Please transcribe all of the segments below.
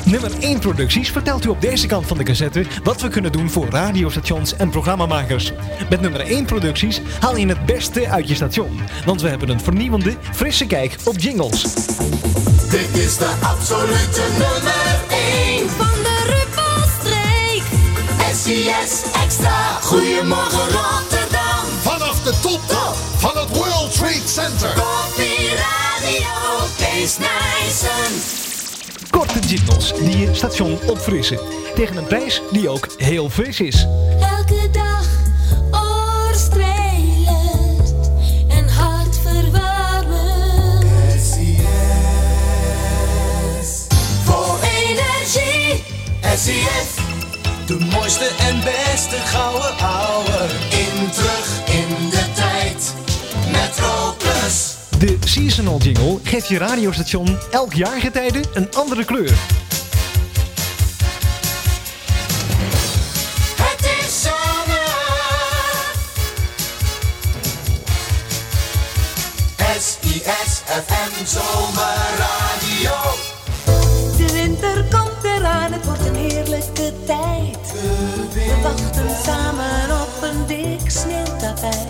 Nummer 1 Producties vertelt u op deze kant van de cassette wat we kunnen doen voor radiostations en programmamakers. Met Nummer 1 Producties haal je het beste uit je station. Want we hebben een vernieuwende, frisse kijk op jingles. Dit is de absolute nummer 1 van de Ruppelstreek. SIS Extra. Goedemorgen Rotterdam. Vanaf de top van het World Trade Center. Koffie Radio, Kees Nijssen. Korte jingles die je station opfrissen. Tegen een prijs die ook heel fris is. Elke dag oorstrelend en hartverwarmend. SIS. Voor energie. SIS. De mooiste en beste gouden ouwe. Terug in de tijd. Metro Plus. De seasonal jingle geeft je radiostation elk jaargetijde een andere kleur. Het is zomer. SIS FM Zomerradio. De winter komt eraan, het wordt een heerlijke tijd. We wachten samen op een dik sneeuwtapijt.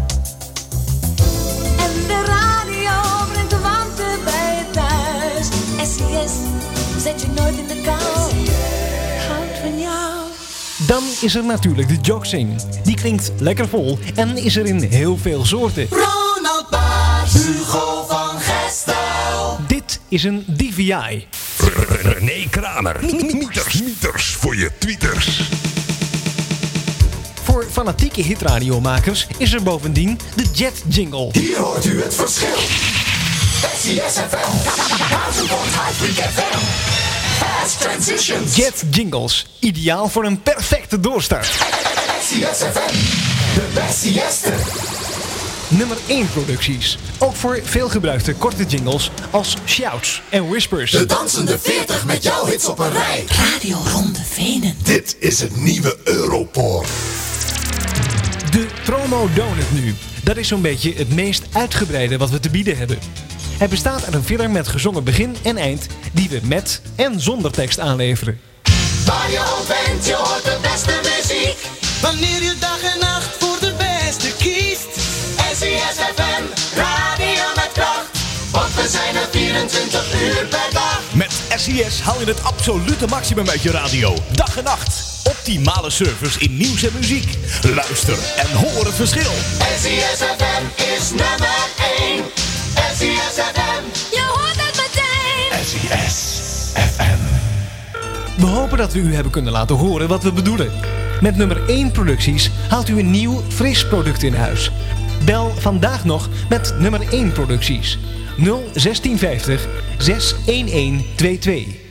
En de radio brengt de warmte bij je thuis. SIS, zet je nooit in de kou. Houd van jou. Dan is er natuurlijk de Joksing. Die klinkt lekker vol en is er in heel veel soorten. Ronald Baars, Hugo van Gestel. Dit is een DVI. René Kramer. Mieters voor je tweeters. Voor fanatieke hitradiomakers is er bovendien de Jet Jingle. Hier hoort u het verschil. SIS FM, 1000.5 FM. Fast transitions. Jet Jingles, ideaal voor een perfecte doorstart. SIS FM, de beste. Nummer 1 Producties. Ook voor veelgebruikte korte jingles als shouts en whispers. De dansende 40 met jouw hits op een rij. Radio Ronde Venen. Dit is het nieuwe Europort. De Tromo Donut nu. Dat is zo'n beetje het meest uitgebreide wat we te bieden hebben. Het bestaat uit een filler met gezongen begin en eind die we met en zonder tekst aanleveren. Waar je ook bent, je hoort de beste muziek. Wanneer je dag en nacht voor de beste kiest. SIS FM, radio met kracht. Want we zijn er 24 uur per dag. Met SIS haal je het absolute maximum uit je radio. Dag en nacht. Optimale service in nieuws en muziek. Luister en hoor het verschil. SIS FM is nummer 1. SIS FM. Je hoort het meteen. SIS FM. We hopen dat we u hebben kunnen laten horen wat we bedoelen. Met Nummer 1 Producties haalt u een nieuw, fris product in huis. Bel vandaag nog met Nummer 1 Producties. 01650 61122.